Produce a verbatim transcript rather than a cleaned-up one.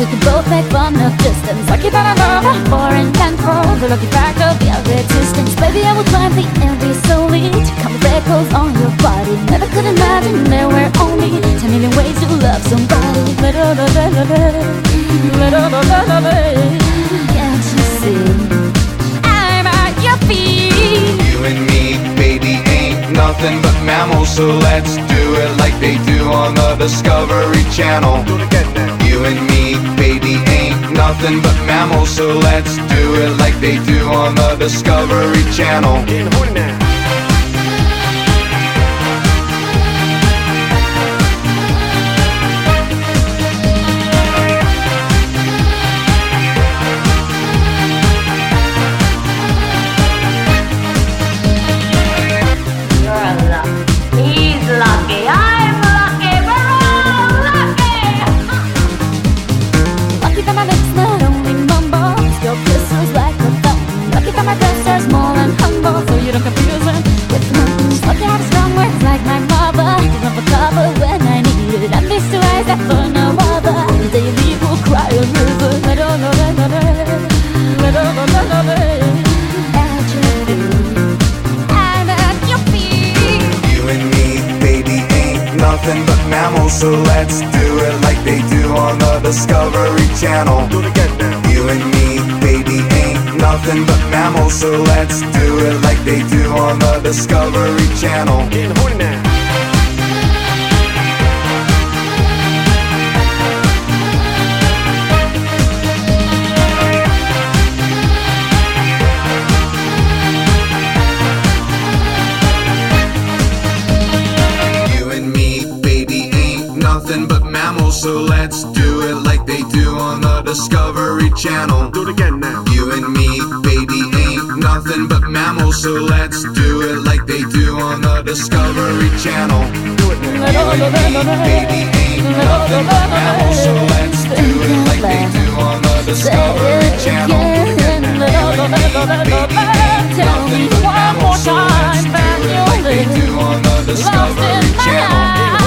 we can both make fun of distance. Lucky that I love a foreign control, the lucky fact of your existence. Baby, I will climb the envy slowly to come freckles on your body. Never could imagine there were only ten million ways to love somebody. Can't you see? I'm at your feet. You and me, baby, ain't nothing but mammals, so let's do it like they do on the Discovery Channel. Do it again now. You and me, baby, ain't nothing but mammals, so let's do it like they do on the Discovery Channel. Getting horny now. He's lucky, I'm lucky, we're all lucky. Lucky that my lips not only mumbles your kisses like a thumb. Lucky that my breasts are small and humble, so you don't confuse them with mountains. Lucky I have strong words like my mother, give up a cover when I need it. And these two eyes that for no other, the day you leave will cry a river. Nothing but mammals, so let's do it like they do on the Discovery Channel. Do it again now. You and me, baby, ain't nothing but mammals, so let's do it like they do on the Discovery Channel. Getting horny now. Nothing but mammals, so let's do it like they do on the Discovery Channel. Do it again now. You and me, baby, ain't nothing but mammals, so let's do it like they do on the Discovery Channel. Do it now. You and me, baby, ain't nothing but mammals, so let's do it like they do on the Discovery Channel. Tell me one more time, and you'll like they do on the Discovery Channel.